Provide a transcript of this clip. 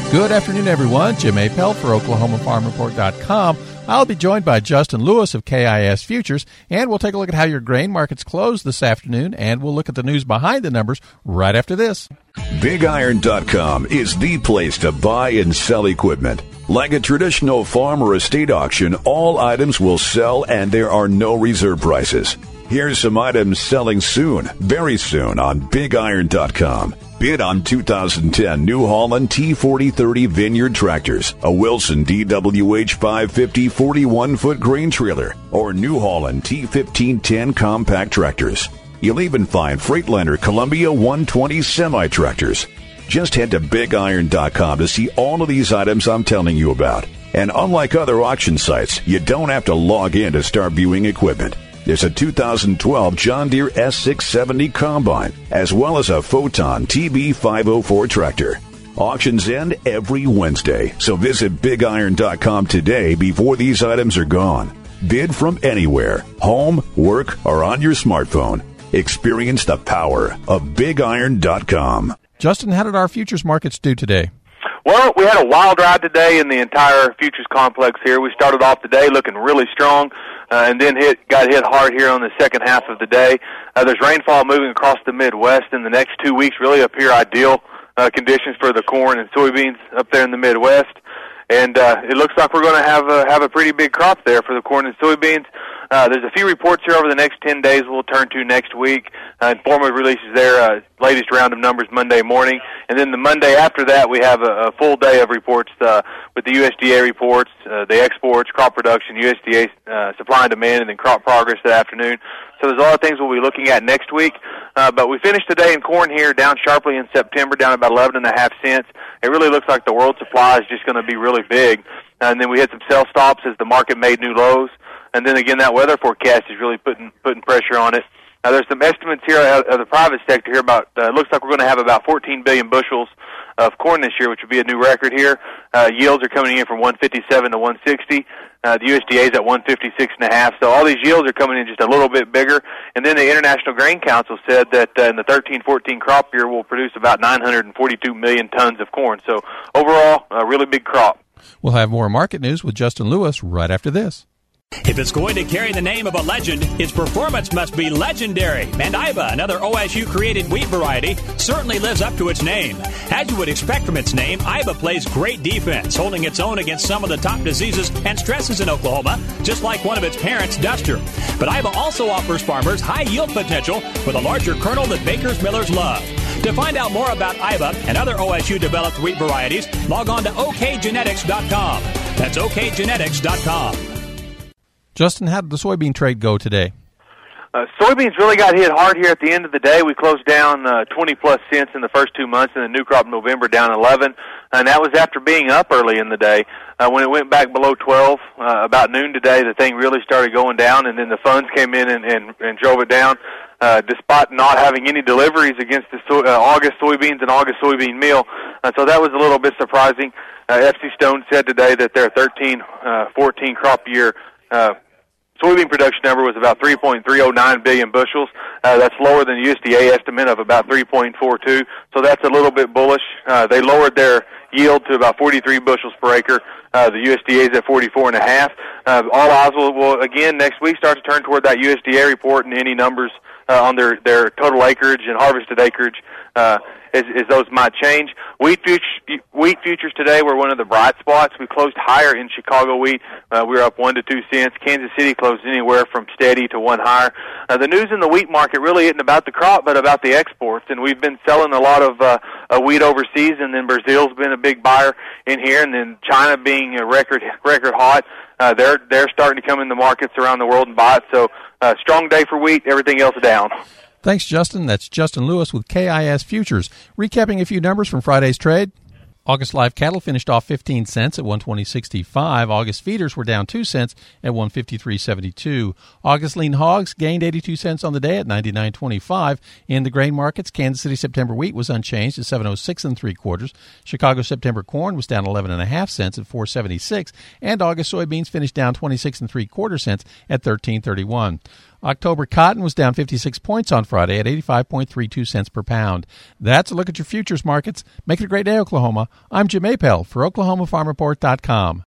Good afternoon, everyone. Jim Appel for OklahomaFarmReport.com. I'll be joined by Justin Lewis of KIS Futures, and we'll take a look at how your grain markets closed this afternoon, and we'll look at the news behind the numbers right after this. BigIron.com is the place to buy and sell equipment. Like a traditional farm or estate auction, all items will sell and there are no reserve prices. Here's some items selling soon, very soon on BigIron.com. Bid on 2010 New Holland T4030 Vineyard tractors, a Wilson DWH 550 41-foot grain trailer, or New Holland T1510 compact tractors. You'll even find Freightliner Columbia 120 semi-tractors. Just head to BigIron.com to see all of these items I'm telling you about. And unlike other auction sites, you don't have to log in to start viewing equipment. There's a 2012 John Deere S670 Combine, as well as a Photon TB504 tractor. Auctions end every Wednesday, so visit BigIron.com today before these items are gone. Bid from anywhere, home, work, or on your smartphone. Experience the power of BigIron.com. Justin, how did our futures markets do today? Well, we had a wild ride today in the entire futures complex here. We started off the day looking really strong, and then got hit hard here on the second half of the day. There's rainfall moving across the Midwest, and the next 2 weeks really appear ideal conditions for the corn and soybeans up there in the Midwest. And it looks like we're going to have a pretty big crop there for the corn and soybeans. There's a few reports here over the next 10 days we'll turn to next week. Informative releases their latest round of numbers Monday morning. And then the Monday after that, we have a full day of reports with the USDA reports, the exports, crop production, USDA supply and demand, and then crop progress that afternoon. So there's a lot of things we'll be looking at next week. But we finished today in corn here down sharply in September, down about 11.5 cents. It really looks like the world supply is just going to be really big. And then we had some sell stops as the market made new lows. And then again, that weather forecast is really putting pressure on it. Now, there's some estimates here of the private sector here about, it looks like we're going to have about 14 billion bushels of corn this year, which would be a new record here. Yields are coming in from 157 to 160. The USDA is at 156.5. So all these yields are coming in just a little bit bigger. And then the International Grain Council said that in the 13-14 crop year, we'll produce about 942 million tons of corn. So overall, a really big crop. We'll have more market news with Justin Lewis right after this. If it's going to carry the name of a legend, its performance must be legendary. And Iba, another OSU-created wheat variety, certainly lives up to its name. As you would expect from its name, Iba plays great defense, holding its own against some of the top diseases and stresses in Oklahoma, just like one of its parents, Duster. But Iba also offers farmers high yield potential with a larger kernel that bakers, millers love. To find out more about Iba and other OSU-developed wheat varieties, log on to okgenetics.com. That's okgenetics.com. Justin, how did the soybean trade go today? Soybeans really got hit hard here at the end of the day. We closed down 20-plus cents in the first 2 months, and the new crop in November down 11, and that was after being up early in the day. When it went back below 12, about noon today, the thing really started going down, and then the funds came in and drove it down, despite not having any deliveries against the August soybeans and August soybean meal. So that was a little bit surprising. FC Stone said today that their 13-14 crop year soybean production number was about 3.309 billion bushels. That's lower than the USDA estimate of about 3.42, so that's a little bit bullish. They lowered their yield to about 43 bushels per acre. The USDA is at 44.5. All eyes will again next week start to turn toward that USDA report and any numbers on their total acreage and harvested acreage as those might change. Wheat futures today were one of the bright spots. We closed higher in Chicago wheat. We were up 1 to 2 cents. Kansas City closed anywhere from steady to 1 higher. The news in the wheat market really isn't about the crop, but about the exports. And we've been selling a lot of wheat overseas, and then Brazil's been a big buyer in here, and then China being a record hot. They're starting to come in the markets around the world and buy it. So strong day for wheat. Everything else down. Thanks, Justin. That's Justin Lewis with KIS Futures. Recapping a few numbers from Friday's trade. August live cattle finished off 15 cents at 120.65. August feeders were down 2 cents at 153.72. August lean hogs gained 82 cents on the day at 99.25. In the grain markets, Kansas City September wheat was unchanged at 706 3/4. Chicago September corn was down 11.5 cents at 4.76, and August soybeans finished down 26 3/4 cents at 13.31. October cotton was down 56 points on Friday at 85.32 cents per pound. That's a look at your futures markets. Make it a great day, Oklahoma. I'm Jim Apel for OklahomaFarmReport.com.